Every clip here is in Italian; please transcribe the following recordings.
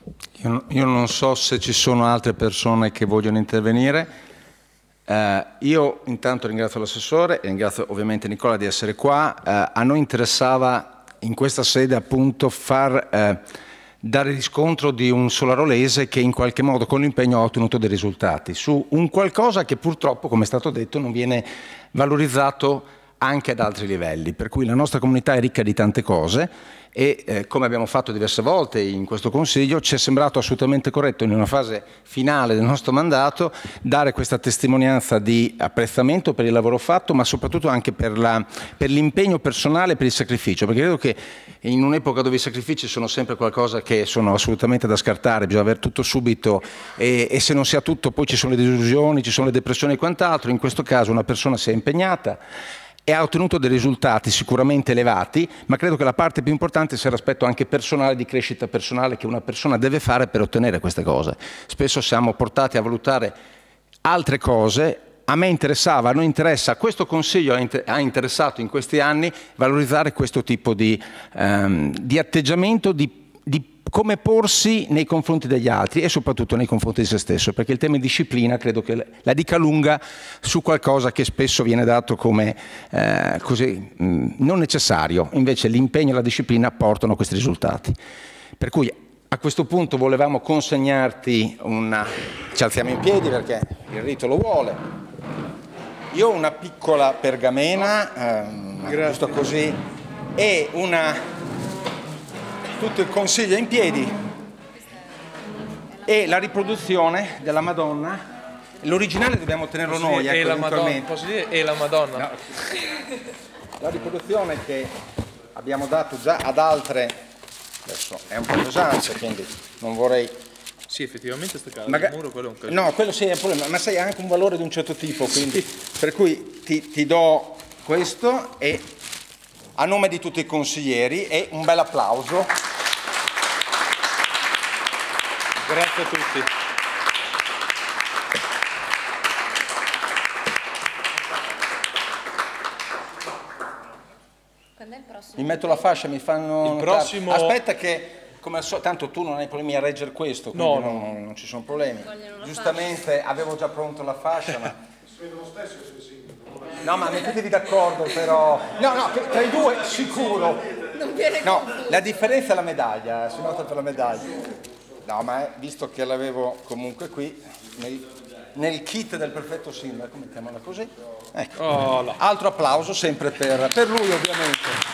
Io non so se ci sono altre persone che vogliono intervenire. Io intanto ringrazio l'assessore e ringrazio ovviamente Nicola di essere qua. A noi interessava in questa sede appunto dare riscontro di un solarolese che in qualche modo con l'impegno ha ottenuto dei risultati su un qualcosa che purtroppo, come è stato detto, non viene valorizzato anche ad altri livelli, per cui la nostra comunità è ricca di tante cose e come abbiamo fatto diverse volte in questo Consiglio ci è sembrato assolutamente corretto in una fase finale del nostro mandato dare questa testimonianza di apprezzamento per il lavoro fatto, ma soprattutto anche per l'impegno personale e per il sacrificio, perché credo che in un'epoca dove i sacrifici sono sempre qualcosa che sono assolutamente da scartare, bisogna avere tutto subito e se non si ha tutto poi ci sono le delusioni, ci sono le depressioni e quant'altro. In questo caso una persona si è impegnata e ha ottenuto dei risultati sicuramente elevati, ma credo che la parte più importante sia l'aspetto anche personale, di crescita personale che una persona deve fare per ottenere queste cose. Spesso siamo portati a valutare altre cose. A me interessava, a noi interessa, questo Consiglio ha interessato in questi anni valorizzare questo tipo di atteggiamento, di come porsi nei confronti degli altri e soprattutto nei confronti di se stesso, perché il tema di disciplina credo che la dica lunga su qualcosa che spesso viene dato come così non necessario, invece l'impegno e la disciplina portano a questi risultati. Per cui a questo punto volevamo consegnarti ci alziamo in piedi perché il rito lo vuole. Io ho una piccola pergamena, giusto così, e tutto il Consiglio è in piedi e la riproduzione della Madonna, l'originale dobbiamo tenerlo noi, e la Madonna, posso dire? E la Madonna. No. La riproduzione che abbiamo dato già ad altre, adesso è un po' pesante, quindi non vorrei... Sì, effettivamente sta casa, il muro quello è un casino. No, quello sì è un problema, ma sai ha anche un valore di un certo tipo, quindi per cui ti do questo e a nome di tutti i consiglieri e un bel applauso. Grazie a tutti. Quando è il prossimo? Mi metto la fascia, mi fanno... Il prossimo... Aspetta che, come al solito, tanto tu non hai problemi a reggere questo, quindi no. Non ci sono problemi. Giustamente avevo già pronto la fascia, ma... Vedo lo stesso i suoi simboli. No, ma mettetevi d'accordo però. No, tra i due sicuro. Non viene No, confuso. la differenza è la medaglia, si nota per la medaglia. No, ma visto che l'avevo comunque qui, nel kit del perfetto sindaco, mettiamola così. Ecco. Oh, no. Altro applauso sempre per lui ovviamente.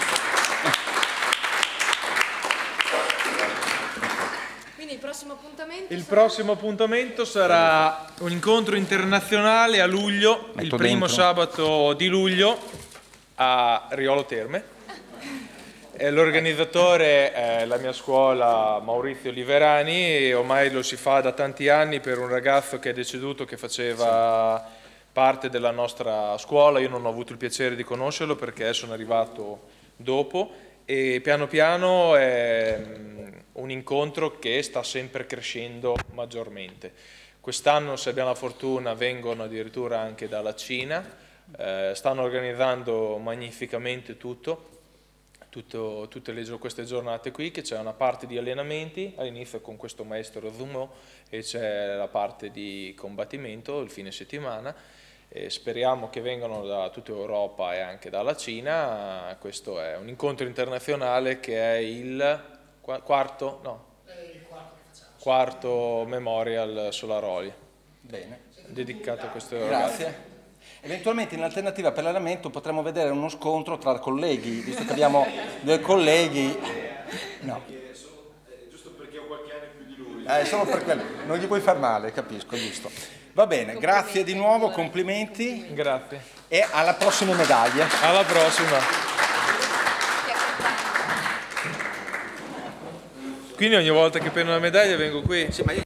Il prossimo appuntamento sarà un incontro internazionale a luglio, il primo sabato di luglio a Riolo Terme. L'organizzatore è la mia scuola Maurizio Liverani e ormai lo si fa da tanti anni per un ragazzo che è deceduto che faceva parte della nostra scuola. Io non ho avuto il piacere di conoscerlo perché sono arrivato dopo e piano piano è un incontro che sta sempre crescendo maggiormente. Quest'anno, se abbiamo la fortuna, vengono addirittura anche dalla Cina, stanno organizzando magnificamente tutte queste giornate qui, che c'è una parte di allenamenti, all'inizio con questo maestro Zumo e c'è la parte di combattimento il fine settimana. Speriamo che vengano da tutta Europa e anche dalla Cina. Questo è un incontro internazionale che è il quarto Memorial Solaroli. Bene. Dedicato a questo Grazie. ragazzo. Eventualmente in alternativa per l'allenamento potremmo vedere uno scontro tra colleghi, visto che abbiamo dei colleghi. No. Giusto perché ho qualche anno più di lui. Solo per quello. Non gli vuoi far male, capisco, giusto. Va bene, grazie di nuovo, complimenti. Grazie. E alla prossima medaglia. Alla prossima. Quindi ogni volta che prendo una medaglia vengo qui? Sì, ma io...